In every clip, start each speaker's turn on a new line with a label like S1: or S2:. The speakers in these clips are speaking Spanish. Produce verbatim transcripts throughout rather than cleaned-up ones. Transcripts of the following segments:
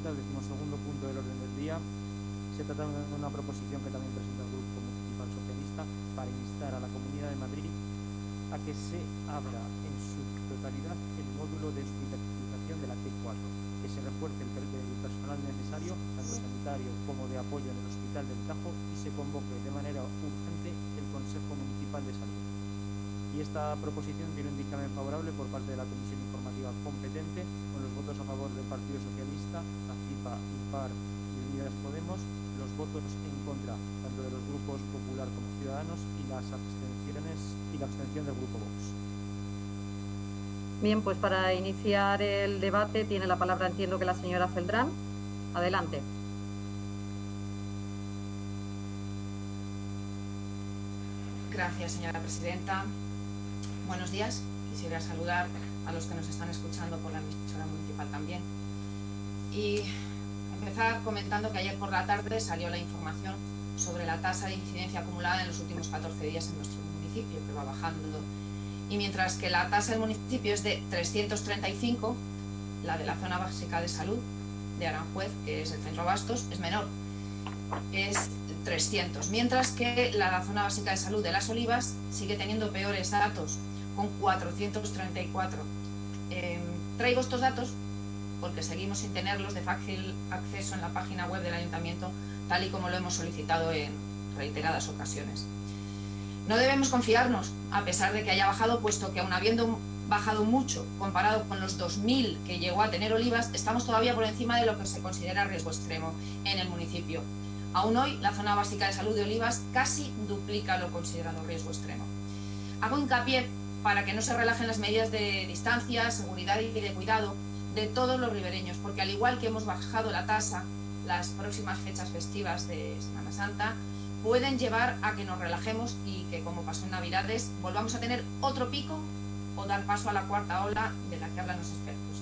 S1: Presidenta. El decimosegundo punto del orden del día. Se trata de una proposición que también presenta el Grupo Municipal Socialista para instar a la Comunidad de Madrid a que se abra en su totalidad el módulo de hospitalización de la T cuatro, que se refuerce el, el personal necesario, tanto sanitario como de apoyo en el Hospital del Tajo, y se convoque de manera urgente el Consejo Municipal de Salud. Y esta proposición tiene un dictamen favorable por parte de la Comisión Informativa competente, con los votos a favor del Partido Socialista, ACIPA, IPAR y Unidas Podemos, los votos en contra tanto de los grupos Popular como Ciudadanos y las abstenciones y la abstención del Grupo Vox.
S2: Bien, pues para iniciar el debate tiene la palabra, entiendo que la señora Celdrán. Adelante.
S3: Gracias, señora presidenta. Buenos días. Quisiera saludar a los que nos están escuchando por la emisora municipal también. Y empezar comentando que ayer por la tarde salió la información sobre la tasa de incidencia acumulada en los últimos catorce días en nuestro municipio, que va bajando. Y mientras que la tasa del municipio es de trescientos treinta y cinco, la de la zona básica de salud de Aranjuez, que es el centro Abastos, es menor, es trescientos, mientras que la zona básica de salud de Las Olivas sigue teniendo peores datos, con cuatrocientos treinta y cuatro. Eh, traigo estos datos porque seguimos sin tenerlos de fácil acceso en la página web del Ayuntamiento, tal y como lo hemos solicitado en reiteradas ocasiones. No debemos confiarnos, a pesar de que haya bajado, puesto que aun habiendo bajado mucho comparado con los dos mil que llegó a tener Olivas, estamos todavía por encima de lo que se considera riesgo extremo en el municipio. Aún hoy, la zona básica de salud de Olivas casi duplica lo considerado riesgo extremo. Hago hincapié para que no se relajen las medidas de distancia, seguridad y de cuidado de todos los ribereños, porque al igual que hemos bajado la tasa, las próximas fechas festivas de Semana Santa pueden llevar a que nos relajemos y que, como pasó en Navidades, volvamos a tener otro pico o dar paso a la cuarta ola de la que hablan los expertos.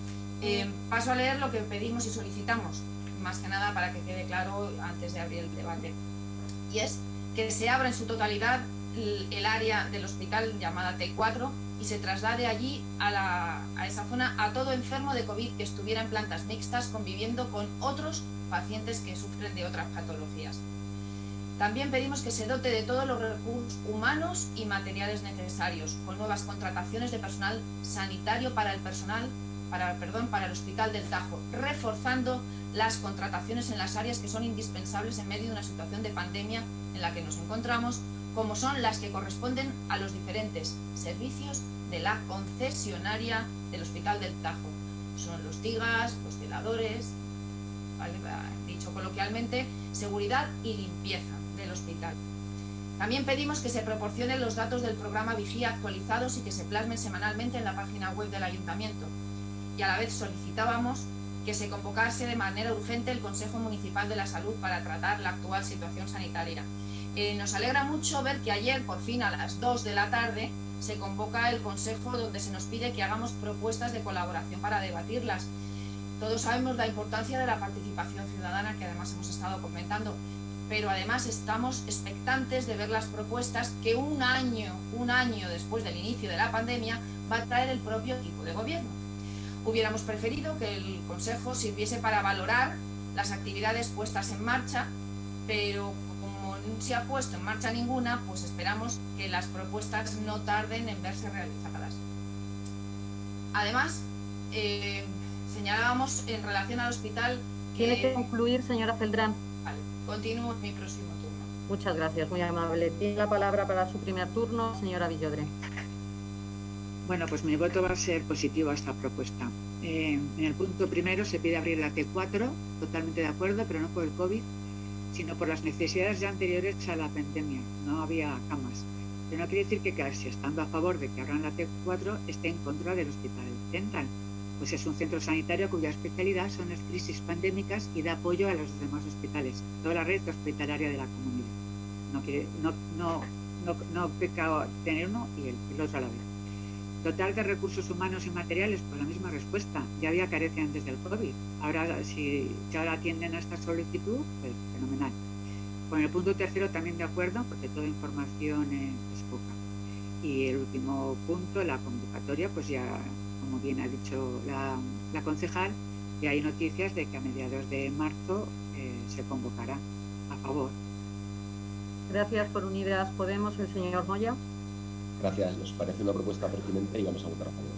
S3: Eh, paso a leer lo que pedimos y solicitamos, más que nada para que quede claro antes de abrir el debate, y es que se abra en su totalidad el, el área del hospital llamada T cuatro y se traslade allí a, la, a esa zona a todo enfermo de COVID que estuviera en plantas mixtas conviviendo con otros pacientes que sufren de otras patologías. También pedimos que se dote de todos los recursos humanos y materiales necesarios, con nuevas contrataciones de personal sanitario para el personal, para, perdón, para el Hospital del Tajo, reforzando las contrataciones en las áreas que son indispensables en medio de una situación de pandemia en la que nos encontramos, como son las que corresponden a los diferentes servicios de la concesionaria del Hospital del Tajo. Son los TIGAS, los celadores, ¿vale? Dicho coloquialmente, seguridad y limpieza del hospital. También pedimos que se proporcionen los datos del programa Vigía actualizados y que se plasmen semanalmente en la página web del Ayuntamiento. Y a la vez solicitábamos que se convocase de manera urgente el Consejo Municipal de la Salud para tratar la actual situación sanitaria. Eh, nos alegra mucho ver que ayer, por fin, a las dos de la tarde, se convoca el Consejo donde se nos pide que hagamos propuestas de colaboración para debatirlas. Todos sabemos la importancia de la participación ciudadana, que además hemos estado comentando, pero además estamos expectantes de ver las propuestas que un año, un año después del inicio de la pandemia va a traer el propio equipo de gobierno. Hubiéramos preferido que el Consejo sirviese para valorar las actividades puestas en marcha, pero como no se ha puesto en marcha ninguna, pues esperamos que las propuestas no tarden en verse realizadas. Además, eh, señalábamos en relación al hospital que...
S2: Tiene que concluir, señora Celdrán.
S3: Vale, continúo en mi próximo turno.
S2: Muchas gracias, muy amable. Tiene la palabra para su primer turno, señora Villodre.
S4: Bueno, pues mi voto va a ser positivo a esta propuesta. Eh, en el punto primero se pide abrir la T cuatro, totalmente de acuerdo, pero no por el COVID, sino por las necesidades ya anteriores a la pandemia. No había camas. Pero no quiere decir que casi estando a favor de que abran la T cuatro esté en contra del Hospital Dental, pues es un centro sanitario cuya especialidad son las crisis pandémicas y da apoyo a los demás hospitales, toda la red hospitalaria de la comunidad. No quiere, no, no, no, no peca tener uno y el, el otro a la vez. Dotar de recursos humanos y materiales, pues la misma respuesta. Ya había carencia antes del COVID. Ahora, si ya atienden a esta solicitud, pues fenomenal. Con el punto tercero también de acuerdo, porque toda información es poca. Y el último punto, la convocatoria, pues ya, como bien ha dicho la, la concejal, y hay noticias de que a mediados de marzo eh, se convocará. A favor.
S2: Gracias. Por Unidas Podemos, el señor Moya.
S5: Gracias. Nos parece una propuesta pertinente y vamos a votar a favor.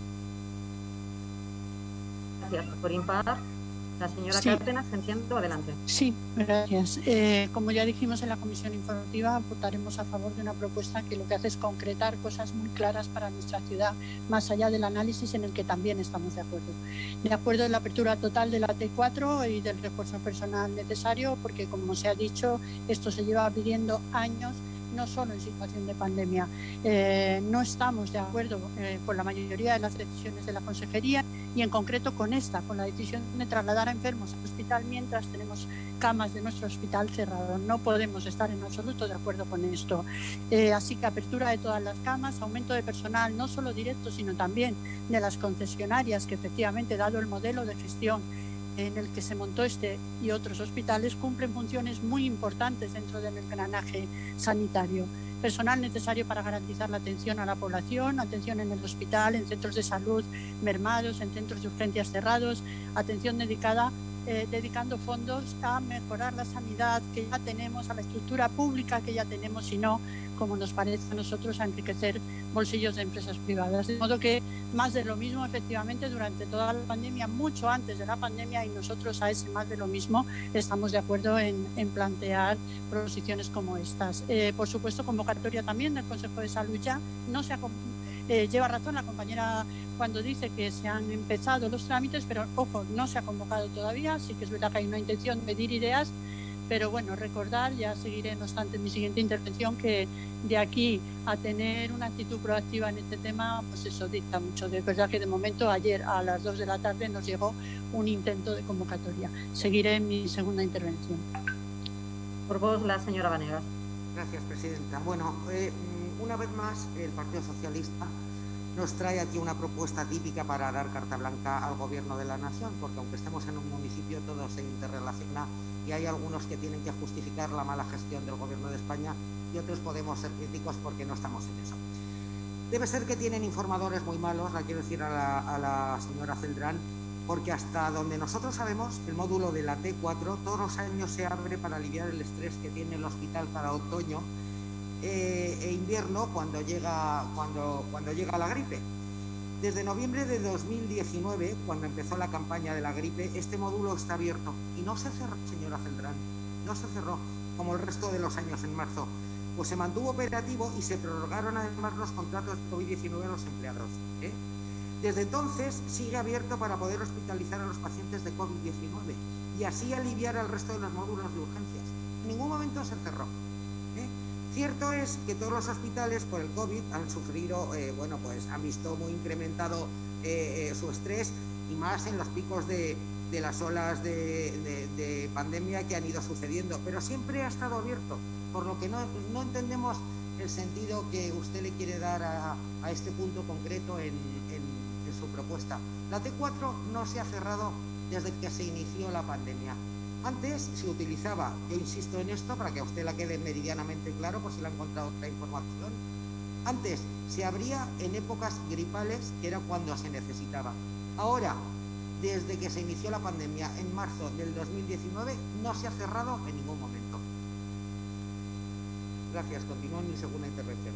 S2: Gracias. Por Impar, la señora
S6: Sí.
S2: Cárdenas, entiendo. Adelante.
S6: Sí, gracias. Eh, como ya dijimos en la comisión informativa, votaremos a favor de una propuesta que lo que hace es concretar cosas muy claras para nuestra ciudad, más allá del análisis en el que también estamos de acuerdo. De acuerdo en la apertura total de la T cuatro y del refuerzo personal necesario, porque como se ha dicho, esto se lleva pidiendo años, no solo en situación de pandemia. Eh, no estamos de acuerdo eh, con la mayoría de las decisiones de la Consejería y en concreto con esta, con la decisión de trasladar a enfermos al hospital mientras tenemos camas de nuestro hospital cerrado. No podemos estar en absoluto de acuerdo con esto. Eh, así que apertura de todas las camas, aumento de personal, no solo directo, sino también de las concesionarias, que efectivamente, dado el modelo de gestión en el que se montó este y otros hospitales, cumplen funciones muy importantes dentro del engranaje sanitario. Personal necesario para garantizar la atención a la población, atención en el hospital, en centros de salud mermados, en centros de urgencias cerrados, atención dedicada, eh, dedicando fondos a mejorar la sanidad que ya tenemos, a la estructura pública que ya tenemos, y no, como nos parece a nosotros, a enriquecer bolsillos de empresas privadas. De modo que más de lo mismo, efectivamente, durante toda la pandemia, mucho antes de la pandemia, y nosotros a ese más de lo mismo estamos de acuerdo en, en plantear proposiciones como estas. Eh, por supuesto, convocatoria también del Consejo de Salud ya. No se ha, eh, lleva razón la compañera cuando dice que se han empezado los trámites, pero ojo, no se ha convocado todavía. Sí que es verdad que hay una intención de pedir ideas, pero bueno, recordar, ya seguiré no obstante en mi siguiente intervención, que de aquí a tener una actitud proactiva en este tema, pues eso dicta mucho. De verdad que de momento ayer a las dos de la tarde nos llegó un intento de convocatoria. Seguiré en mi segunda intervención.
S2: Por vos, la señora Vanegas.
S7: Gracias, presidenta. Bueno, eh, una vez más el Partido Socialista nos trae aquí una propuesta típica para dar carta blanca al Gobierno de la Nación, porque aunque estemos en un municipio, todo se interrelaciona y hay algunos que tienen que justificar la mala gestión del Gobierno de España y otros podemos ser críticos porque no estamos en eso. Debe ser que tienen informadores muy malos, la quiero decir a la, a la señora Celdrán, porque hasta donde nosotros sabemos, el módulo de la T cuatro todos los años se abre para aliviar el estrés que tiene el hospital para otoño eh, e invierno cuando llega, cuando, cuando llega la gripe. Desde noviembre de dos mil diecinueve, cuando empezó la campaña de la gripe, este módulo está abierto y no se cerró, señora Celdrán, no se cerró como el resto de los años en marzo, pues se mantuvo operativo y se prorrogaron además los contratos de COVID diecinueve a los empleados. ¿eh? Desde entonces sigue abierto para poder hospitalizar a los pacientes de COVID diecinueve y así aliviar al resto de los módulos de urgencias. En ningún momento se cerró. ¿eh? Cierto es que todos los hospitales por el COVID han sufrido, eh, bueno, pues han visto muy incrementado eh, eh, su estrés y más en los picos de, de las olas de, de, de pandemia que han ido sucediendo, pero siempre ha estado abierto, por lo que no, no entendemos el sentido que usted le quiere dar a, a este punto concreto en, en, en su propuesta. La T cuatro no se ha cerrado desde que se inició la pandemia. Antes se utilizaba, yo insisto en esto para que a usted la quede meridianamente claro por si le ha encontrado otra información, antes se abría en épocas gripales, que era cuando se necesitaba. Ahora, desde que se inició la pandemia en marzo del dos mil diecinueve, no se ha cerrado en ningún momento. Gracias, continúo en mi segunda intervención.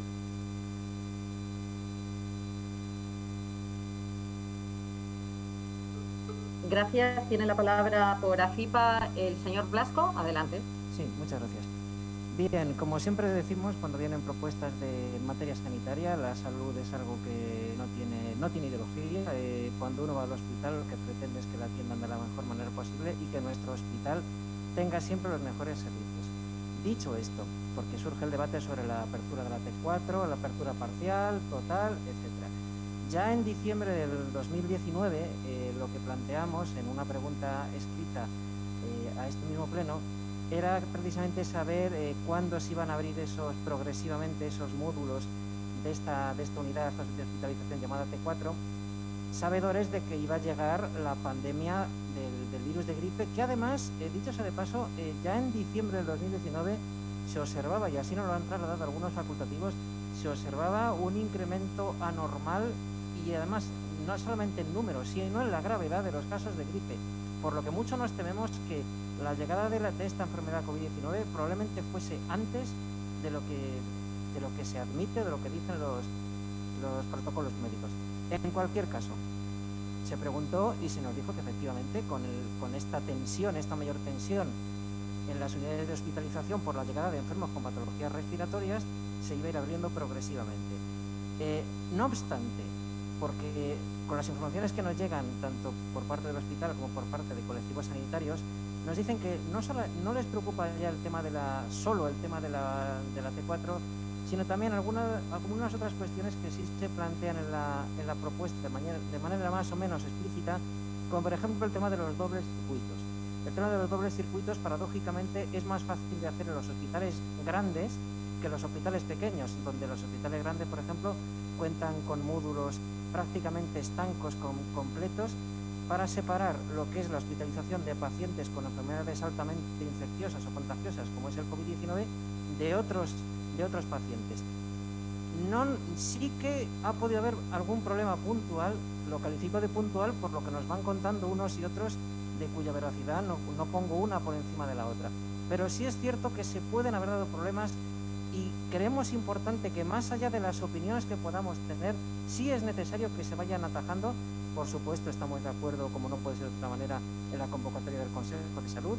S2: Gracias. Tiene la palabra por AFIPA el señor Blasco. Adelante.
S1: Sí, muchas gracias. Bien, como siempre decimos cuando vienen propuestas de materia sanitaria, la salud es algo que no tiene, no tiene ideología. Eh, cuando uno va al hospital lo que pretende es que la atiendan de la mejor manera posible y que nuestro hospital tenga siempre los mejores servicios. Dicho esto, porque surge el debate sobre la apertura de la T cuatro, la apertura parcial, total, etcétera. Ya en diciembre del dos mil diecinueve, eh, lo que planteamos en una pregunta escrita eh, a este mismo pleno era precisamente saber eh, cuándo se iban a abrir esos progresivamente esos módulos de esta, de esta unidad de hospitalización llamada T cuatro, sabedores de que iba a llegar la pandemia del, del virus de gripe, que además, eh, dicho sea de paso, eh, ya en diciembre del dos mil diecinueve se observaba, y así nos lo han trasladado algunos facultativos, se observaba un incremento anormal y además no solamente en números, sino en la gravedad de los casos de gripe, por lo que mucho nos tememos que la llegada de, la, de esta enfermedad COVID diecinueve probablemente fuese antes de lo que, de lo que se admite, de lo que dicen los, los protocolos médicos. En cualquier caso, se preguntó y se nos dijo que efectivamente con, el, con esta tensión, esta mayor tensión en las unidades de hospitalización por la llegada de enfermos con patologías respiratorias, se iba a ir abriendo progresivamente. Eh, no obstante, porque con las informaciones que nos llegan tanto por parte del hospital como por parte de colectivos sanitarios, nos dicen que no, solo, no les preocupa ya el tema de la, solo el tema de la, de la T cuatro, sino también algunas, algunas otras cuestiones que sí se plantean en la, en la propuesta de manera, de manera más o menos explícita, como por ejemplo el tema de los dobles circuitos. El tema de los dobles circuitos, paradójicamente, es más fácil de hacer en los hospitales grandes que en los hospitales pequeños, donde los hospitales grandes, por ejemplo, cuentan con módulos prácticamente estancos com completos para separar lo que es la hospitalización de pacientes con enfermedades altamente infecciosas o contagiosas, como es el COVID diecinueve, de otros, de otros pacientes. No, sí que ha podido haber algún problema puntual, lo califico de puntual por lo que nos van contando unos y otros, de cuya veracidad no, no pongo una por encima de la otra. Pero sí es cierto que se pueden haber dado problemas y creemos importante que más allá de las opiniones que podamos tener, sí es necesario que se vayan atajando. Por supuesto, estamos de acuerdo, como no puede ser de otra manera, en la convocatoria del Consejo de Salud.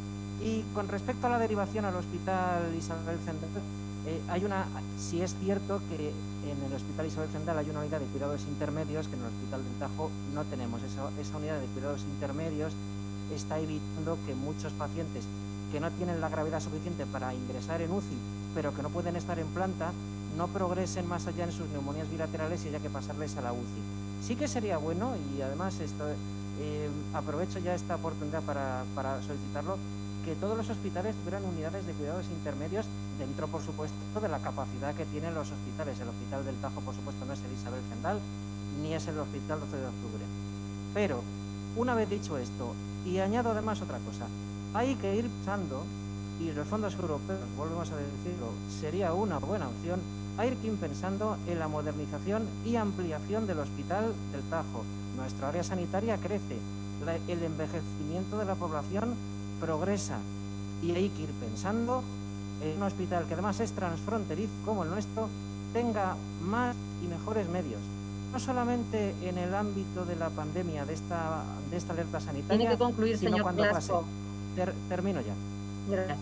S1: Y con respecto a la derivación al Hospital Isabel Zendal, eh, hay una, sí es cierto que en el Hospital Isabel Zendal hay una unidad de cuidados intermedios que en el Hospital del Tajo no tenemos. Esa, esa unidad de cuidados intermedios está evitando que muchos pacientes que no tienen la gravedad suficiente para ingresar en U C I, pero que no pueden estar en planta, no progresen más allá en sus neumonías bilaterales y haya que pasarles a la U C I. Sí que sería bueno, y además esto, eh, aprovecho ya esta oportunidad para, para solicitarlo, que todos los hospitales tuvieran unidades de cuidados intermedios dentro, por supuesto, de la capacidad que tienen los hospitales. El Hospital del Tajo, por supuesto, no es el Isabel Zendal, ni es el Hospital doce de octubre. Pero, una vez dicho esto, y añado además otra cosa, hay que ir pensando, y los fondos europeos, volvemos a decirlo, sería una buena opción, hay que ir pensando en la modernización y ampliación del Hospital del Tajo. Nuestra área sanitaria crece, la, el envejecimiento de la población progresa, y hay que ir pensando en un hospital que además es transfronterizo como el nuestro, tenga más y mejores medios. No solamente en el ámbito de la pandemia, de esta, de esta alerta sanitaria,
S2: tiene que concluir,
S1: sino
S2: señor
S1: cuando
S2: Blasco.
S1: pase. Ter, termino ya.
S2: Gracias.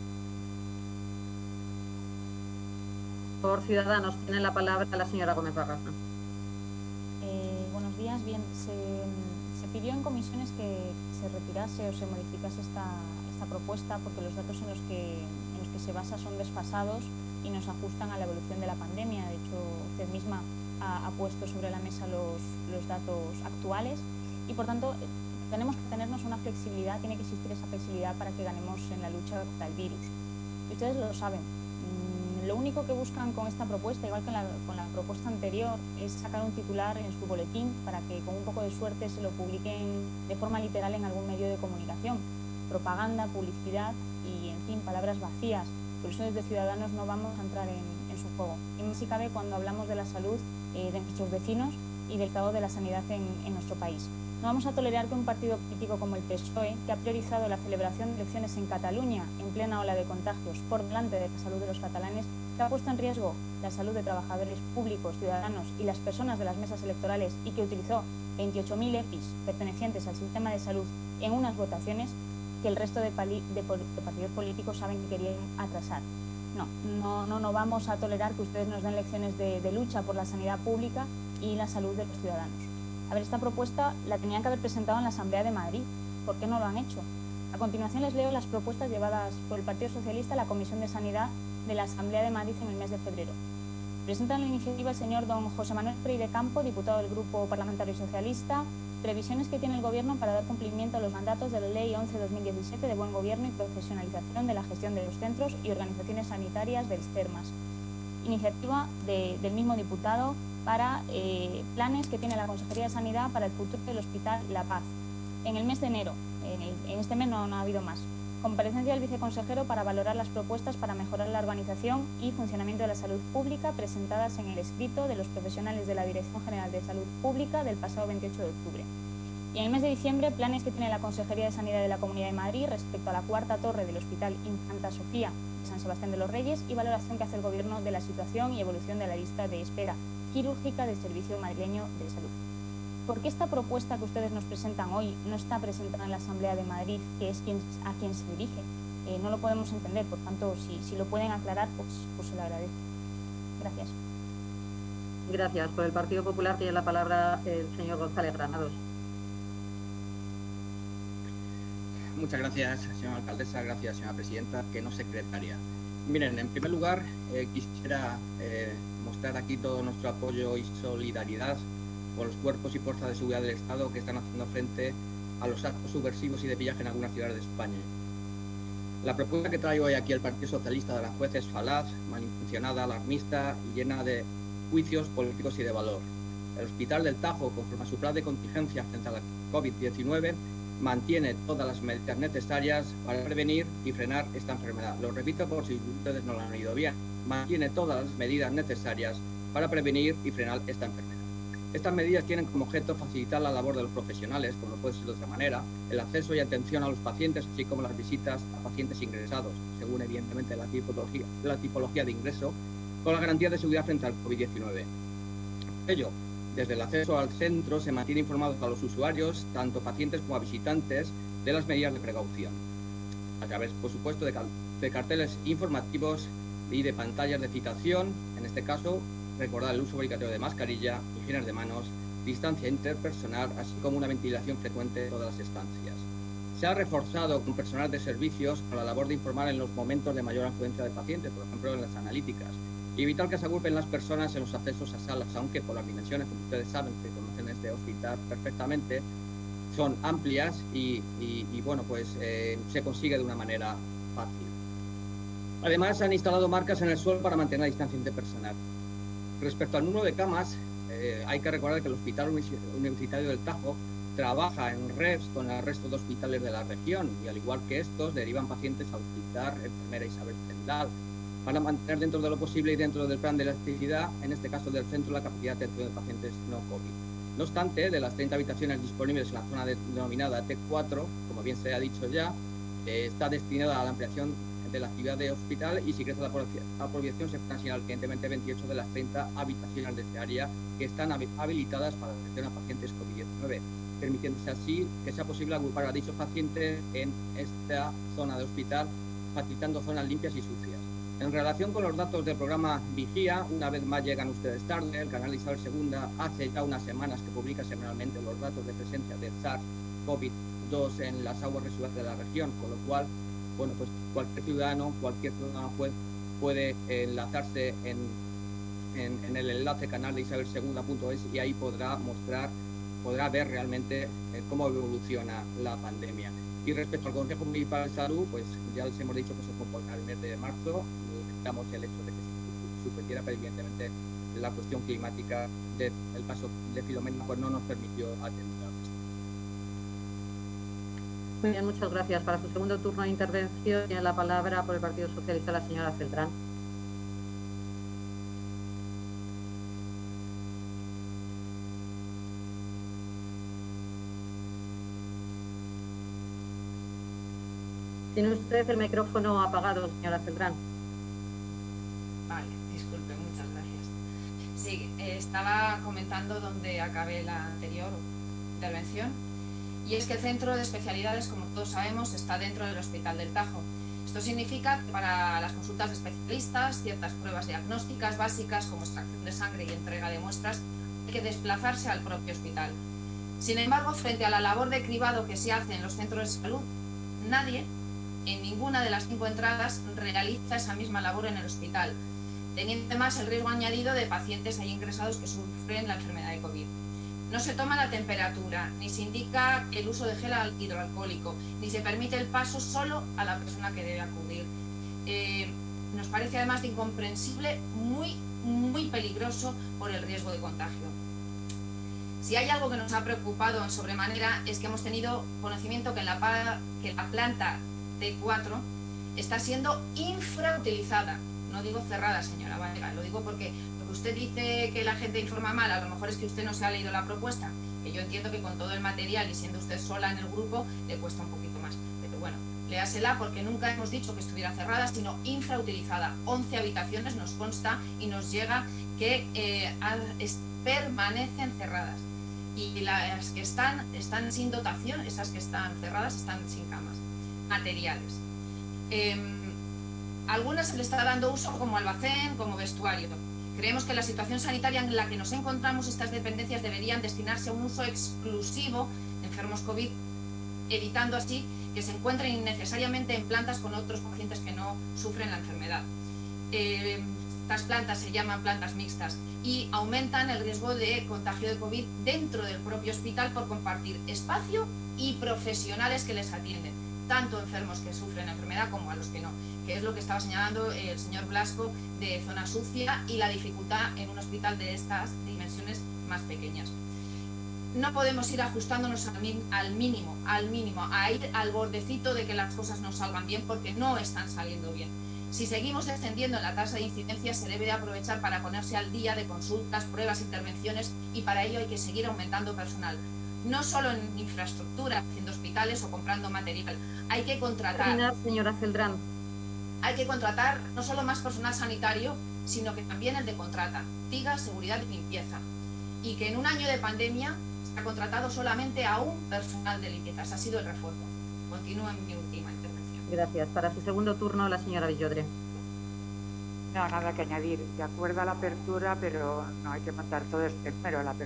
S2: Por Ciudadanos, tiene la palabra la señora Gómez Barraza.
S8: Eh, buenos días. Bien, se, se pidió en comisiones que se retirase o se modificase esta, esta propuesta porque los datos en los, que, en los que se basa son desfasados y no se ajustan a la evolución de la pandemia. De hecho, usted misma ha, ha puesto sobre la mesa los, los datos actuales y, por tanto, tenemos que tenernos una flexibilidad, tiene que existir esa flexibilidad para que ganemos en la lucha contra el virus. Y ustedes lo saben. Lo único que buscan con esta propuesta, igual que la, con la propuesta anterior, es sacar un titular en su boletín para que con un poco de suerte se lo publiquen de forma literal en algún medio de comunicación. Propaganda, publicidad y, en fin, palabras vacías. Por eso desde Ciudadanos no vamos a entrar en, en su juego. Y más si cabe cuando hablamos de la salud eh, de nuestros vecinos y del estado de la sanidad en, en nuestro país. No vamos a tolerar que un partido político como el P S O E, que ha priorizado la celebración de elecciones en Cataluña en plena ola de contagios por delante de la salud de los catalanes, que ha puesto en riesgo la salud de trabajadores públicos, ciudadanos y las personas de las mesas electorales y que utilizó veintiocho mil E P Is pertenecientes al sistema de salud en unas votaciones que el resto de, de, de partidos políticos saben que querían atrasar. No, no, no, no vamos a tolerar que ustedes nos den lecciones de, de lucha por la sanidad pública y la salud de los ciudadanos. A ver, esta propuesta la tenían que haber presentado en la Asamblea de Madrid. ¿Por qué no lo han hecho? A continuación les leo las propuestas llevadas por el Partido Socialista a la Comisión de Sanidad de la Asamblea de Madrid en el mes de febrero. Presentan la iniciativa el señor don José Manuel Freire Campo, diputado del Grupo Parlamentario Socialista, previsiones que tiene el Gobierno para dar cumplimiento a los mandatos de la Ley once barra dos mil diecisiete de buen gobierno y profesionalización de la gestión de los centros y organizaciones sanitarias del SERMAS. Iniciativa de, del mismo diputado para eh, planes que tiene la Consejería de Sanidad para el futuro del Hospital La Paz. En el mes de enero, en, el, en este mes no, no ha habido más. Comparecencia del viceconsejero para valorar las propuestas para mejorar la organización y funcionamiento de la salud pública presentadas en el escrito de los profesionales de la Dirección General de Salud Pública del pasado veintiocho de octubre. Y en el mes de diciembre, planes que tiene la Consejería de Sanidad de la Comunidad de Madrid respecto a la cuarta torre del Hospital Infanta Sofía de San Sebastián de los Reyes y valoración que hace el Gobierno de la situación y evolución de la lista de espera quirúrgica del Servicio Madrileño de Salud. ¿Por qué esta propuesta que ustedes nos presentan hoy no está presentada en la Asamblea de Madrid, que es quien, a quien se dirige? Eh, no lo podemos entender, por tanto, si, si lo pueden aclarar, pues, pues se lo agradezco. Gracias.
S2: Gracias. Por el Partido Popular tiene la palabra el señor González Granados.
S9: Muchas gracias, señora alcaldesa, gracias, señora presidenta, que no secretaria. Miren, en primer lugar, eh, quisiera eh, mostrar aquí todo nuestro apoyo y solidaridad con los cuerpos y fuerzas de seguridad del Estado que están haciendo frente a los actos subversivos y de pillaje en algunas ciudades de España. La propuesta que trae hoy aquí el Partido Socialista de la juez es falaz, malintencionada, alarmista y llena de juicios políticos y de valor. El Hospital del Tajo, conforme a su plan de contingencia frente a la COVID diecinueve, mantiene todas las medidas necesarias para prevenir y frenar esta enfermedad. Lo repito por si ustedes no lo han oído bien. Mantiene todas las medidas necesarias para prevenir y frenar esta enfermedad. Estas medidas tienen como objeto facilitar la labor de los profesionales, como no puede ser de otra manera, el acceso y atención a los pacientes, así como las visitas a pacientes ingresados, según evidentemente la tipología, la tipología de ingreso, con la garantía de seguridad frente al COVID diecinueve. Por ello, desde el acceso al centro se mantiene informados a los usuarios, tanto pacientes como a visitantes, de las medidas de precaución, a través, por supuesto, de, de carteles informativos y de pantallas de citación, en este caso, recordar el uso obligatorio de mascarilla, higiene de manos, distancia interpersonal, así como una ventilación frecuente de todas las estancias. Se ha reforzado con personal de servicios con la labor de informar en los momentos de mayor afluencia de pacientes, por ejemplo en las analíticas, y evitar que se agrupen las personas en los accesos a salas, aunque por las dimensiones, como ustedes saben, que conocen este hospital perfectamente, son amplias y, y, y bueno, pues eh, se consigue de una manera fácil. Además, se han instalado marcas en el suelo para mantener la distancia interpersonal. Respecto al número de camas, eh, hay que recordar que el Hospital Universitario del Tajo trabaja en redes con el resto de hospitales de la región y, al igual que estos, derivan pacientes al Hospital Enfermera Isabel Zendal para mantener dentro de lo posible y dentro del plan de elasticidad, en este caso del centro, la capacidad de atención de pacientes no COVID. No obstante, de las treinta habitaciones disponibles en la zona de, denominada T cuatro, como bien se ha dicho ya, eh, está destinada a la ampliación de la actividad de hospital y si crece la apropiación se pueden asignar evidentemente veintiocho de las treinta habitaciones de este área que están habilitadas para la atención a pacientes COVID diecinueve, permitiéndose así que sea posible agrupar a dichos pacientes en esta zona de hospital, facilitando zonas limpias y sucias. En relación con los datos del programa Vigía, una vez más llegan ustedes tarde. El canal Isabel segunda hace ya unas semanas que publica semanalmente los datos de presencia del SARS COVID dos en las aguas residuales de la región, con lo cual, bueno, pues cualquier ciudadano, cualquier ciudadano puede, puede enlazarse en, en, en el enlace canal de isabel segunda punto es y ahí podrá mostrar, podrá ver realmente eh, cómo evoluciona la pandemia. Y respecto al Consejo Municipal de Salud, pues ya les hemos dicho que se compondrá el mes de marzo y necesitamos el hecho de que se suspendiera, pero evidentemente la cuestión climática del paso de Filomena pues no nos permitió atender.
S2: Muy bien, muchas gracias. Para su segundo turno de intervención tiene la palabra por el Partido Socialista la señora Feltrán. Tiene usted el micrófono apagado, señora Feltrán.
S3: Vale, disculpe, muchas gracias. Sí, eh, estaba comentando donde acabé la anterior intervención. Y es que el centro de especialidades, como todos sabemos, está dentro del Hospital del Tajo. Esto significa que para las consultas de especialistas, ciertas pruebas diagnósticas básicas como extracción de sangre y entrega de muestras, hay que desplazarse al propio hospital. Sin embargo, frente a la labor de cribado que se hace en los centros de salud, nadie, en ninguna de las cinco entradas, realiza esa misma labor en el hospital, teniendo además el riesgo añadido de pacientes ahí ingresados que sufren la enfermedad de COVID. No se toma la temperatura, ni se indica el uso de gel hidroalcohólico, ni se permite el paso solo a la persona que debe acudir. Eh, nos parece además de incomprensible, muy, muy peligroso por el riesgo de contagio. Si hay algo que nos ha preocupado en sobremanera es que hemos tenido conocimiento que en la, que en la planta T cuatro está siendo infrautilizada. No digo cerrada, señora Vega, lo digo porque lo que usted dice que la gente informa mal, a lo mejor es que usted no se ha leído la propuesta, que yo entiendo que con todo el material y siendo usted sola en el grupo le cuesta un poquito más. Pero bueno, léasela porque nunca hemos dicho que estuviera cerrada, sino infrautilizada. once habitaciones nos consta y nos llega que eh, es, permanecen cerradas. Y las que están, están sin dotación, esas que están cerradas están sin camas. Materiales. Eh, algunas se le está dando uso como almacén, como vestuario. Creemos que la situación sanitaria en la que nos encontramos, estas dependencias deberían destinarse a un uso exclusivo de enfermos COVID, evitando así que se encuentren innecesariamente en plantas con otros pacientes que no sufren la enfermedad. Eh, estas plantas se llaman plantas mixtas y aumentan el riesgo de contagio de COVID dentro del propio hospital por compartir espacio y profesionales que les atienden, tanto enfermos que sufren la enfermedad como a los que no, que es lo que estaba señalando el señor Blasco de zona sucia y la dificultad en un hospital de estas dimensiones más pequeñas. No podemos ir ajustándonos al, al mínimo, al mínimo, a ir al bordecito de que las cosas no salgan bien porque no están saliendo bien. Si seguimos descendiendo en la tasa de incidencia, se debe de aprovechar para ponerse al día de consultas, pruebas, intervenciones y para ello hay que seguir aumentando personal. No solo en infraestructura, haciendo hospitales o comprando material. Hay que contratar...
S2: Terminar, señora Celdrán.
S3: Hay que contratar no solo más personal sanitario, sino que también el de contrata, TIGA, seguridad y limpieza. Y que en un año de pandemia se ha contratado solamente a un personal de limpieza. Ese ha sido el refuerzo. Continúo en mi última intervención.
S2: Gracias. Para su segundo turno, la señora Villodre.
S4: No, nada que añadir. De acuerdo a la apertura, pero no hay que matar todo este número. La, la,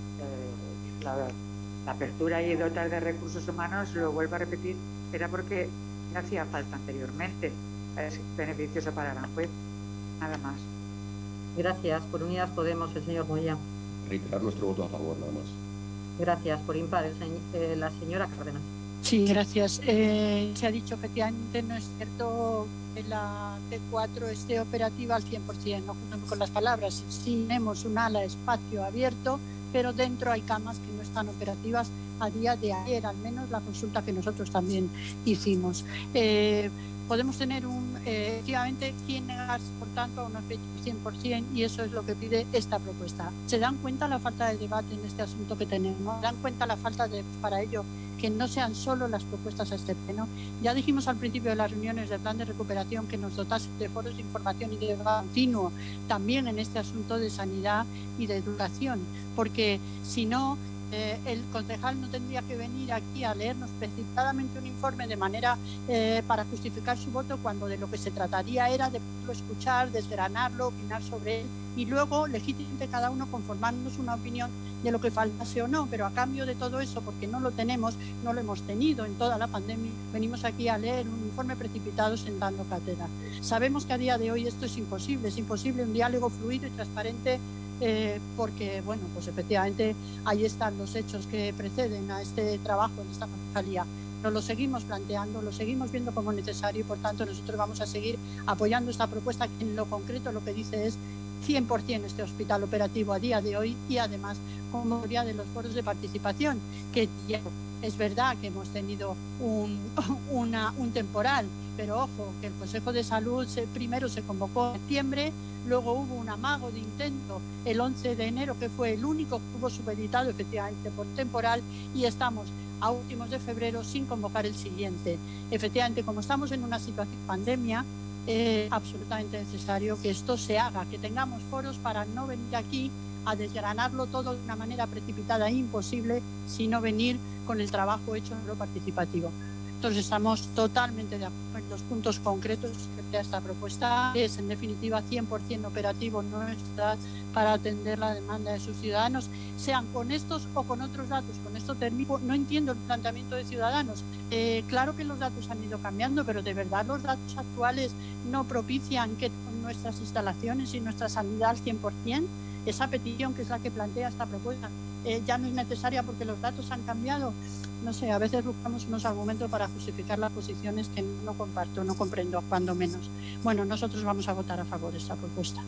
S4: eh, la, la apertura y dotar de recursos humanos, lo vuelvo a repetir, era porque ya hacía falta anteriormente. Es beneficioso para la juez. Nada más.
S2: Gracias. Por Unidas Podemos, el señor Moya.
S5: Reiterar nuestro voto a favor, nada más.
S2: Gracias. Por impar, el se, eh, la señora Cárdenas.
S6: Sí, gracias. Eh, se ha dicho efectivamente, no es cierto que la T cuatro esté operativa al cien por cien, no juntamos con las palabras. Sí tenemos un ala espacio abierto, pero dentro hay camas que no están operativas a día de ayer, al menos la consulta que nosotros también hicimos. Eh, podemos tener un, eh, efectivamente, quien negarse, por tanto, a un efecto cien por cien y eso es lo que pide esta propuesta. ¿Se dan cuenta la falta de debate en este asunto que tenemos? ¿Se dan cuenta la falta de, para ello, que no sean solo las propuestas a este pleno? Ya dijimos al principio de las reuniones del plan de recuperación que nos dotase de foros de información y de debate continuo también en este asunto de sanidad y de educación, porque si no, eh, el concejal no tendría que venir aquí a leernos precipitadamente un informe de manera eh, para justificar su voto, cuando de lo que se trataría era de poderlo escuchar, desgranarlo, opinar sobre él y luego legítimamente cada uno conformarnos una opinión de lo que faltase o no, pero a cambio de todo eso, porque no lo tenemos, no lo hemos tenido en toda la pandemia, venimos aquí a leer un informe precipitado sentando cátedra. Sabemos que a día de hoy esto es imposible, es imposible un diálogo fluido y transparente, eh, porque, bueno, pues efectivamente ahí están los hechos que preceden a este trabajo en esta concejalía. Pero lo seguimos planteando, lo seguimos viendo como necesario y por tanto nosotros vamos a seguir apoyando esta propuesta que en lo concreto lo que dice es cien por cien este hospital operativo a día de hoy y además con mayoría de los foros de participación, que ya es verdad que hemos tenido un, una, un temporal, pero ojo, que el Consejo de Salud se, primero se convocó en septiembre, luego hubo un amago de intento el once de enero, que fue el único que hubo supeditado efectivamente por temporal, y estamos a últimos de febrero sin convocar el siguiente. Efectivamente, como estamos en una situación de pandemia, es eh, absolutamente necesario que esto se haga, que tengamos foros para no venir aquí a desgranarlo todo de una manera precipitada e imposible, sino venir con el trabajo hecho en lo participativo. Entonces estamos totalmente de acuerdo en los puntos concretos que crea esta propuesta. Es en definitiva cien por cien operativo nuestra para atender la demanda de sus ciudadanos, sean con estos o con otros datos. Con esto termino. No entiendo el planteamiento de Ciudadanos. Eh, claro que los datos han ido cambiando, pero de verdad los datos actuales no propician que nuestras instalaciones y nuestra sanidad al cien por cien. Esa petición, que es la que plantea esta propuesta, eh, ya no es necesaria porque los datos han cambiado. No sé, a veces buscamos unos argumentos para justificar las posiciones que no comparto, no comprendo, cuando menos. Bueno, nosotros vamos a votar a favor de esta propuesta.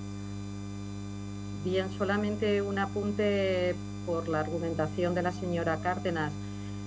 S2: Bien, solamente un apunte por la argumentación de la señora Cárdenas.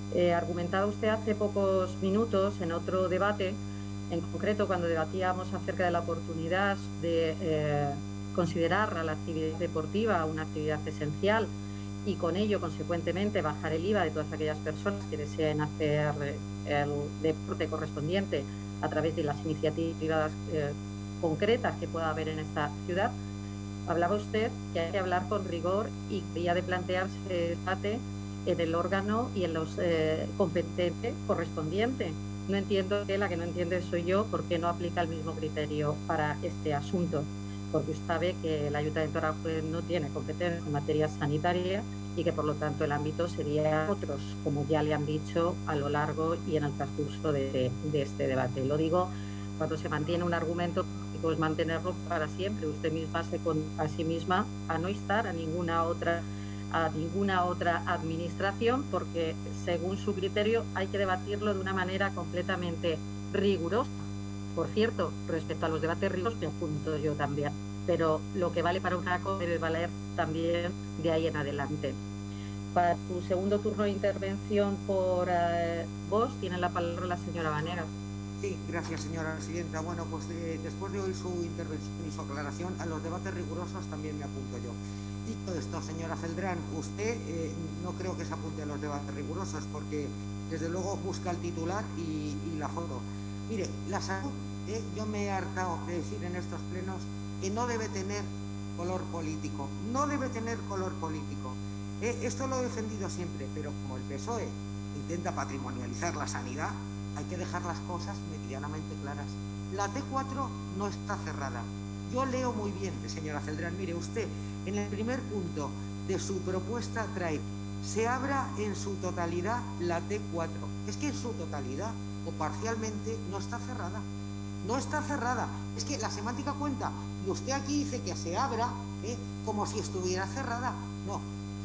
S2: Eh, argumentaba usted hace pocos minutos en otro debate, en concreto cuando debatíamos acerca de la oportunidad de eh, considerar a la actividad deportiva una actividad esencial y con ello, consecuentemente, bajar el I V A de todas aquellas personas que deseen hacer el deporte correspondiente a través de las iniciativas privadas eh, concretas que pueda haber en esta ciudad. Hablaba usted que hay que hablar con rigor y que había de plantearse el debate en el órgano y en los eh, competente correspondiente. No entiendo que la que no entiende soy yo, por qué no aplica el mismo criterio para este asunto, porque usted sabe que el Ayuntamiento de Aranjuez no tiene competencia en materia sanitaria y que por lo tanto el ámbito sería otros, como ya le han dicho a lo largo y en el transcurso de, de este debate. Lo digo cuando se mantiene un argumento, pues mantenerlo para siempre. Usted misma se con a sí misma a no instar a ninguna otra a ninguna otra administración, porque según su criterio hay que debatirlo de una manera completamente rigurosa. Por cierto, respecto a los debates rigurosos me apunto yo también, pero lo que vale para una cosa debe valer también de ahí en adelante. Para su segundo turno de intervención por eh, voz, tiene la palabra la señora Vanegas.
S7: Sí, gracias, señora presidenta. Bueno, pues eh, después de oír su intervención y su aclaración, a los debates rigurosos también me apunto yo. Dicho esto, señora Celdrán, usted eh, no creo que se apunte a los debates rigurosos porque desde luego busca el titular y, y la foto. Mire, la salud, eh, yo me he hartado de decir en estos plenos que no debe tener color político, no debe tener color político. Eh, esto lo he defendido siempre, pero como el P S O E intenta patrimonializar la sanidad, hay que dejar las cosas meridianamente claras. La T cuatro no está cerrada. Yo leo muy bien, señora Celdrán. Mire, usted en el primer punto de su propuesta trae se abra en su totalidad la T cuatro. Es que en su totalidad o parcialmente no está cerrada. No está cerrada. Es que la semántica cuenta. Y usted aquí dice que se abra ¿eh? como si estuviera cerrada. No.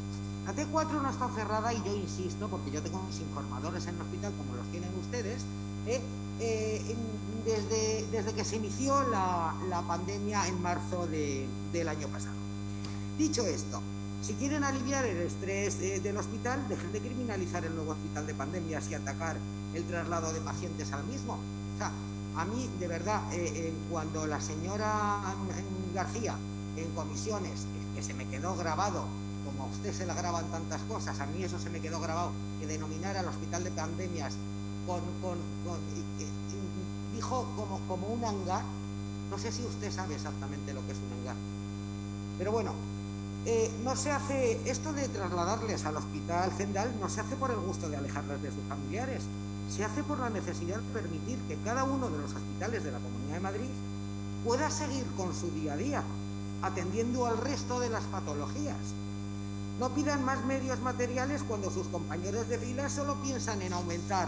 S7: La T cuatro no está cerrada y yo insisto, porque yo tengo mis informadores en el hospital como los tienen ustedes, ¿eh? Eh, desde, desde que se inició la, la pandemia en marzo de, del año pasado. Dicho esto, si quieren aliviar el estrés eh, del hospital, dejen de criminalizar el nuevo hospital de pandemias y atacar el traslado de pacientes al mismo. O sea, a mí, de verdad, eh, eh, cuando la señora García en comisiones, que se me quedó grabado, como a usted se le graban tantas cosas, a mí eso se me quedó grabado, que denominara al hospital de pandemias con, con, con eh, eh, dijo como, como un hangar. No sé si usted sabe exactamente lo que es un hangar, pero bueno, eh, no se hace esto de trasladarles al hospital Zendal, no se hace por el gusto de alejarles de sus familiares, se hace por la necesidad de permitir que cada uno de los hospitales de la Comunidad de Madrid pueda seguir con su día a día, atendiendo al resto de las patologías. No pidan más medios materiales cuando sus compañeros de fila solo piensan en aumentar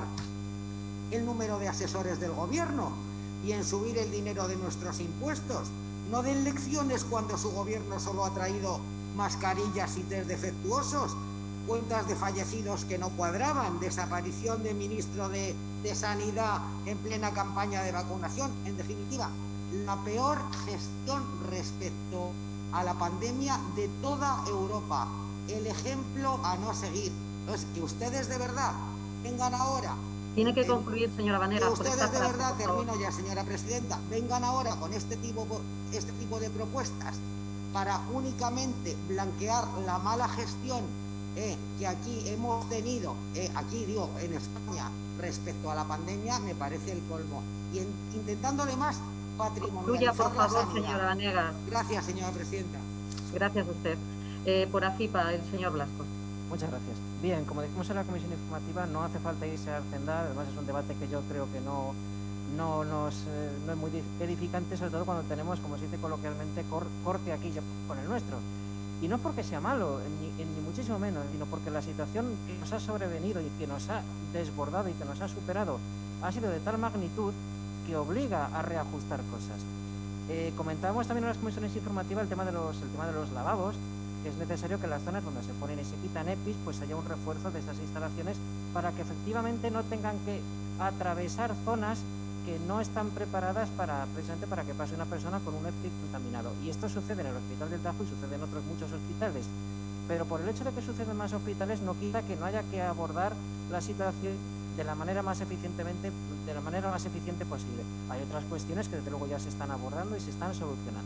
S7: el número de asesores del gobierno y en subir el dinero de nuestros impuestos. No den lecciones cuando su gobierno solo ha traído mascarillas y test defectuosos, cuentas de fallecidos que no cuadraban, desaparición de ministro de, de Sanidad en plena campaña de vacunación. En definitiva, la peor gestión respecto a la pandemia de toda Europa. El ejemplo a no seguir. Entonces, que ustedes de verdad vengan ahora.
S2: Tiene que concluir, señora Vanegas.
S7: Que ustedes de verdad, termino ya, señora presidenta, vengan ahora con este tipo, este tipo de propuestas para únicamente blanquear la mala gestión eh, que aquí hemos tenido, eh, aquí digo, en España, respecto a la pandemia, me parece el colmo. Y en, intentándole más patrimonializar
S2: por favor,
S7: la
S2: señora Vanegas.
S7: Gracias, señora presidenta.
S2: Gracias a usted. Eh, por AFIPA, el señor Blasco.
S1: Muchas gracias. Bien, como dijimos en la comisión informativa, no hace falta irse a Zendal. Además es un debate que yo creo que no, no, nos, eh, no es muy edificante, sobre todo cuando tenemos, como se dice coloquialmente, cor, corte aquí con el nuestro. Y no porque sea malo, ni, ni muchísimo menos, sino porque la situación que nos ha sobrevenido y que nos ha desbordado y que nos ha superado ha sido de tal magnitud que obliga a reajustar cosas. Eh, comentábamos también en las comisiones informativas el tema de los, el tema de los lavabos, que es necesario que en las zonas donde se ponen y se quitan EPIs, pues haya un refuerzo de estas instalaciones para que efectivamente no tengan que atravesar zonas que no están preparadas para, precisamente para que pase una persona con un EPI contaminado. Y esto sucede en el Hospital del Tajo y sucede en otros muchos hospitales pero por el hecho de que suceden más hospitales no quita que no haya que abordar la situación de la manera más eficientemente, de la manera más eficiente posible. Hay otras cuestiones que desde luego ya se están abordando y se están solucionando.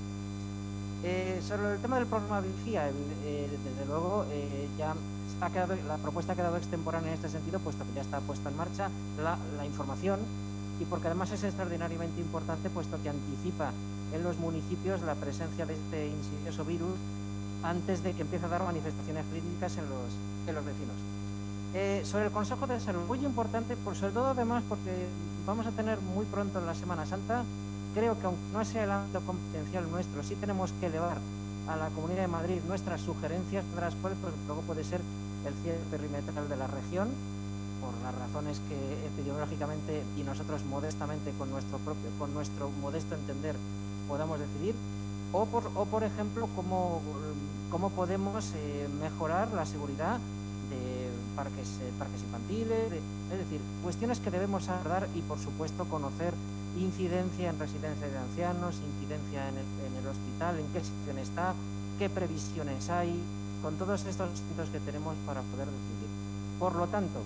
S1: Eh, sobre el tema del programa Vigía, eh, desde luego eh, ya ha quedado, la propuesta ha quedado extemporánea en este sentido, puesto que ya está puesta en marcha la, la información, y porque además es extraordinariamente importante, puesto que anticipa en los municipios la presencia de este insidioso virus antes de que empiece a dar manifestaciones clínicas en los, en los vecinos. Eh, sobre el Consejo de Salud, muy importante, por sobre todo además porque vamos a tener muy pronto en la Semana Santa, creo que aunque no sea el ámbito competencial nuestro, sí tenemos que elevar a la Comunidad de Madrid nuestras sugerencias, de las cuales pues, luego puede ser el cierre perimetral de la región, por las razones que epidemiológicamente y nosotros modestamente con nuestro propio, con nuestro modesto entender podamos decidir, o por, o por ejemplo cómo, cómo podemos eh, mejorar la seguridad de parques, eh, parques infantiles, de, es decir, cuestiones que debemos abordar y por supuesto conocer incidencia en residencias de ancianos, incidencia en el, en el hospital, en qué situación está, qué previsiones hay, con todos estos asuntos que tenemos para poder decidir. Por lo tanto,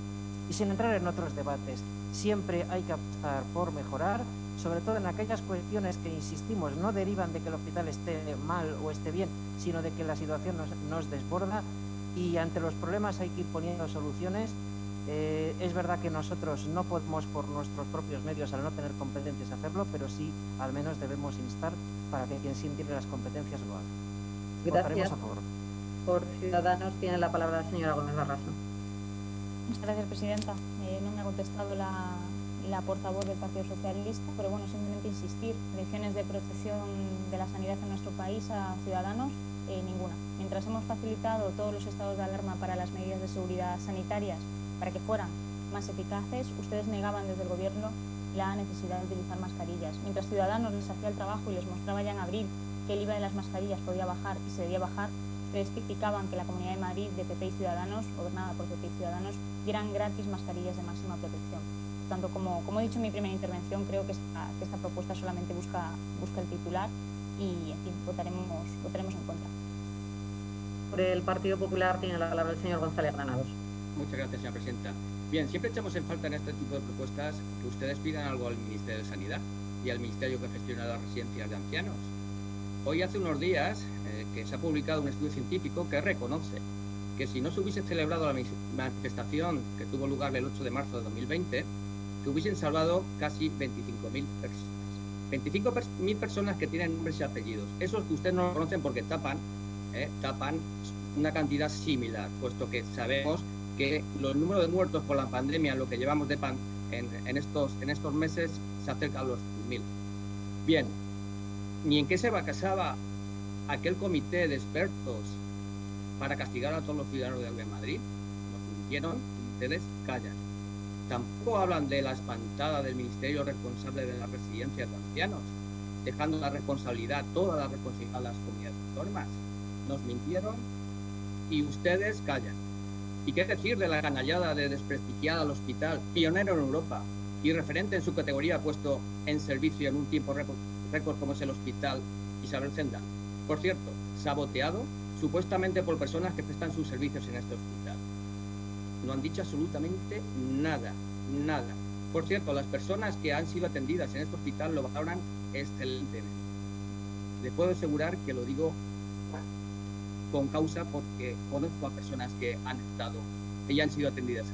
S1: y sin entrar en otros debates, siempre hay que apostar por mejorar, sobre todo en aquellas cuestiones que, insistimos, no derivan de que el hospital esté mal o esté bien, sino de que la situación nos, nos desborda y ante los problemas hay que ir poniendo soluciones. Eh, es verdad que nosotros no podemos por nuestros propios medios, al no tener competencias, hacerlo, pero sí al menos debemos instar para que quien sí tiene las competencias lo haga. Votaremos a favor.
S2: Por Ciudadanos tiene la palabra la señora Gómez Barraso.
S8: Muchas gracias, presidenta. Eh, no me ha contestado la, la portavoz del Partido Socialista, pero bueno, simplemente insistir. Lecciones de protección de la sanidad en nuestro país a ciudadanos, eh, ninguna. Mientras hemos facilitado todos los estados de alarma para las medidas de seguridad sanitarias, para que fueran más eficaces, ustedes negaban desde el Gobierno la necesidad de utilizar mascarillas. Mientras Ciudadanos les hacía el trabajo y les mostraba ya en abril que el I V A de las mascarillas podía bajar y se debía bajar, ustedes criticaban que la Comunidad de Madrid, de P P y Ciudadanos, gobernada por P P y Ciudadanos, dieran gratis mascarillas de máxima protección. Por tanto, como, como he dicho en mi primera intervención, creo que esta, que esta propuesta solamente busca, busca el titular y, en fin, votaremos, votaremos en contra.
S2: Por el Partido Popular tiene la palabra el señor González Granados.
S9: Muchas gracias, señora presidenta. Bien, siempre echamos en falta en este tipo de propuestas que ustedes pidan algo al Ministerio de Sanidad y al Ministerio que gestiona las residencias de ancianos. Hoy, hace unos días, eh, que se ha publicado un estudio científico que reconoce que si no se hubiese celebrado la manifestación que tuvo lugar el ocho de marzo de dos mil veinte, que hubiesen salvado casi veinticinco mil personas. veinticinco mil personas que tienen nombres y apellidos. Esos que ustedes no conocen porque tapan, eh, tapan una cantidad similar, puesto que sabemos que los números de muertos por la pandemia, lo que llevamos de pan en, en, estos, en estos meses, se acerca a los mil. Bien, ni en qué se basaba aquel comité de expertos para castigar a todos los ciudadanos de Madrid. Nos mintieron y ustedes callan. Tampoco hablan de la espantada del ministerio responsable de las residencias de ancianos, dejando la responsabilidad, toda la responsabilidad a las comunidades autónomas. Nos mintieron y ustedes callan. ¿Y qué decir de la canallada de desprestigiar al hospital, pionero en Europa y referente en su categoría, puesto en servicio en un tiempo récord, récord como es el Hospital Isabel Zendal? Por cierto, saboteado supuestamente por personas que prestan sus servicios en este hospital. No han dicho absolutamente nada, nada. Por cierto, las personas que han sido atendidas en este hospital lo valoran excelentemente. Les puedo asegurar que lo digo con causa porque conozco a personas que han estado, que ya han sido atendidas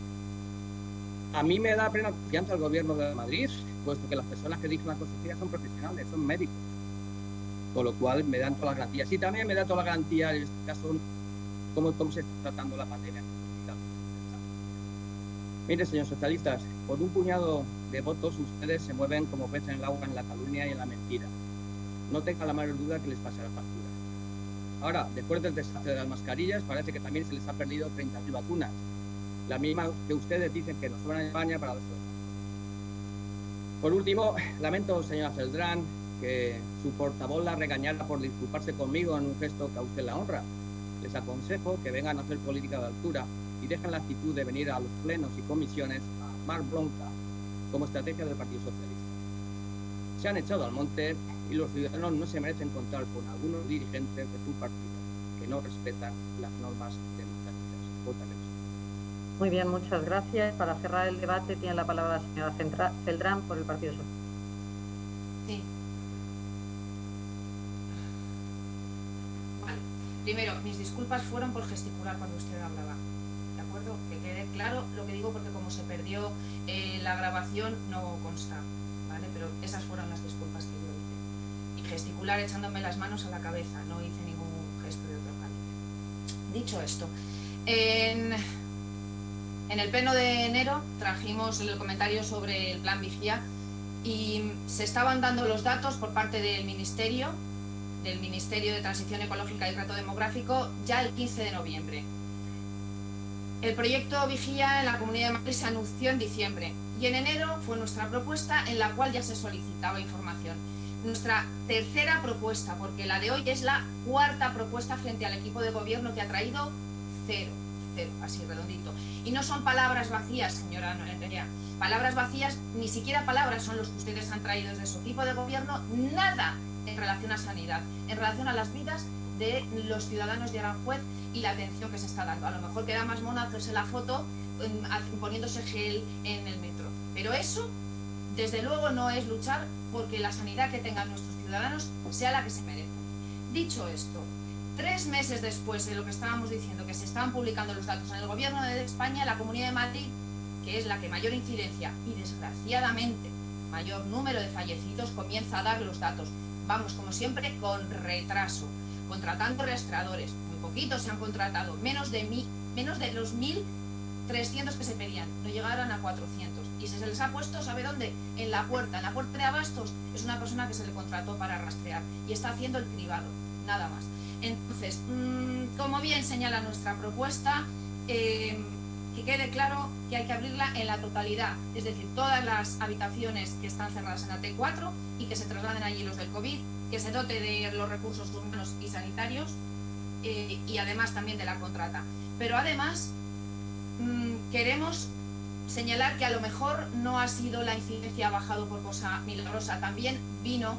S9: ahí. A mí me da plena confianza el Gobierno de Madrid, puesto que las personas que dirigen la consejería son profesionales, son médicos, con lo cual me dan todas las garantías. Y también me da toda la garantía, en este caso, cómo, cómo se está tratando la pandemia en el hospital. Mire, señores socialistas, por un puñado de votos ustedes se mueven como pez en el agua, en la calumnia y en la mentira. No tenga la menor duda que les pasará factura. Ahora, después del desastre de las mascarillas, parece que también se les ha perdido treinta mil vacunas. La misma que ustedes dicen que nos sobran en España para los demás. Por último, lamento, señora Celdrán, que su portavoz la regañara por disculparse conmigo en un gesto que a usted la honra. Les aconsejo que vengan a hacer política de altura y dejen la actitud de venir a los plenos y comisiones a mar bronca como estrategia del Partido Socialista. Se han echado al monte y los ciudadanos no se merecen contar con algunos dirigentes de su partido que no respetan las normas democráticas. Votaremos.
S2: Muy bien, muchas gracias. Para cerrar el debate tiene la palabra la señora Celdrán por el Partido Socialista.
S3: Sí. Vale. Primero, mis disculpas fueron por gesticular cuando usted hablaba. ¿De acuerdo? Que quede claro lo que digo porque como se perdió eh, la grabación no consta. ¿Vale? Pero esas fueron las disculpas que yo hice. Y gesticular echándome las manos a la cabeza. No hice ningún gesto de otro calibre. Dicho esto, en... En el pleno de enero trajimos el comentario sobre el plan Vigía y se estaban dando los datos por parte del Ministerio, del Ministerio de Transición Ecológica y Reto Demográfico ya el quince de noviembre. El proyecto Vigía en la Comunidad de Madrid se anunció en diciembre y en enero fue nuestra propuesta en la cual ya se solicitaba información. Nuestra tercera propuesta, porque la de hoy es la cuarta propuesta frente al equipo de gobierno que ha traído cero. Cero, así redondito. Y no son palabras vacías, señora Nerea. Palabras vacías, ni siquiera palabras son los que ustedes han traído desde su equipo de gobierno, nada en relación a sanidad, en relación a las vidas de los ciudadanos de Aranjuez y la atención que se está dando. A lo mejor queda más mono hacerse la foto poniéndose gel en el metro. Pero eso, desde luego, no es luchar porque la sanidad que tengan nuestros ciudadanos sea la que se merecen. Dicho esto, tres meses después de lo que estábamos diciendo, que se estaban publicando los datos en el Gobierno de España, la Comunidad de Madrid, que es la que mayor incidencia y desgraciadamente mayor número de fallecidos, comienza a dar los datos. Vamos, como siempre, con retraso, contratando rastreadores. Muy poquitos se han contratado, menos de, mil, menos de los mil trescientos que se pedían, no llegaron a cuatrocientos. Y se les ha puesto, ¿sabe dónde? En la puerta. En la puerta de Abastos es una persona que se le contrató para rastrear y está haciendo el cribado, nada más. Entonces, mmm, como bien señala nuestra propuesta, eh, que quede claro que hay que abrirla en la totalidad, es decir, todas las habitaciones que están cerradas en la T cuatro y que se trasladen allí los del COVID, que se dote de los recursos humanos y sanitarios eh, y además también de la contrata. Pero además mmm, queremos señalar que a lo mejor no ha sido la incidencia ha bajado por cosa milagrosa, también vino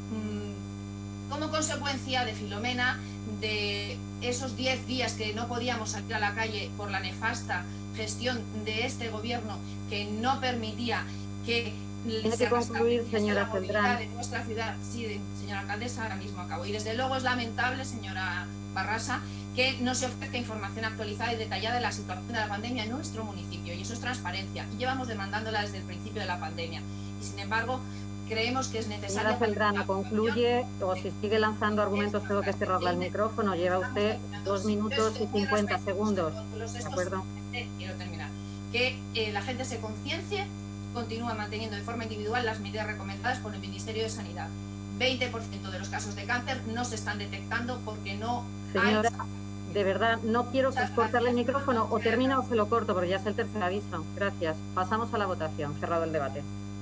S3: mmm, como consecuencia de Filomena, de esos diez días que no podíamos salir a la calle por la nefasta gestión de este gobierno que no permitía que
S2: Tiene que concluir, señora Celdrán.
S3: De nuestra ciudad. Sí, señora alcaldesa, ahora mismo acabo. Y desde luego es lamentable, señora Barrasa, que no se ofrezca información actualizada y detallada de la situación de la pandemia en nuestro municipio. Y eso es transparencia. Y llevamos demandándola desde el principio de la pandemia. Y sin embargo, creemos que es necesario...
S2: Señora Celdrán, concluye, o si sigue lanzando argumentos tengo que cerrarle el micrófono. Lleva usted dos minutos y cincuenta segundos. ¿De acuerdo?
S3: Quiero terminar. Que eh, la gente se conciencie, continúa manteniendo de forma individual las medidas recomendadas por el Ministerio de Sanidad. veinte por ciento de los casos de cáncer no se están detectando porque no
S2: Señora,
S3: hay...
S2: de verdad, no quiero cortarle el micrófono, o termina o se lo corto, porque ya es el tercer aviso. Gracias. Pasamos a la votación. Cerrado el debate.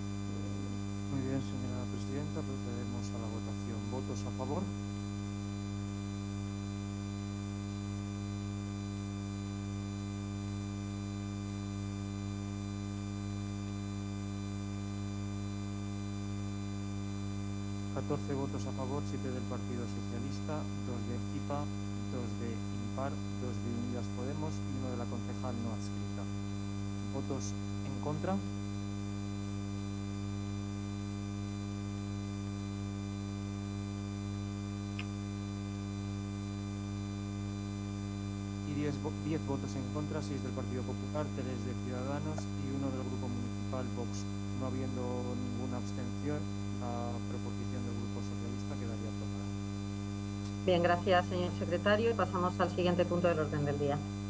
S1: Muy bien, señora presidenta, procedemos a la votación. ¿Votos a favor? catorce votos a favor, siete del Partido Socialista, dos de CIPA, dos de Impar, dos de Unidas Podemos y uno de la concejal no adscrita. ¿Votos en contra? Y diez, diez votos en contra, seis del Partido Popular, tres de Ciudadanos y uno del Grupo Municipal Vox. No habiendo ninguna abstención, la proposición del Grupo Socialista quedaría aprobada.
S2: Bien, gracias, señor secretario. Pasamos al siguiente punto del orden del día.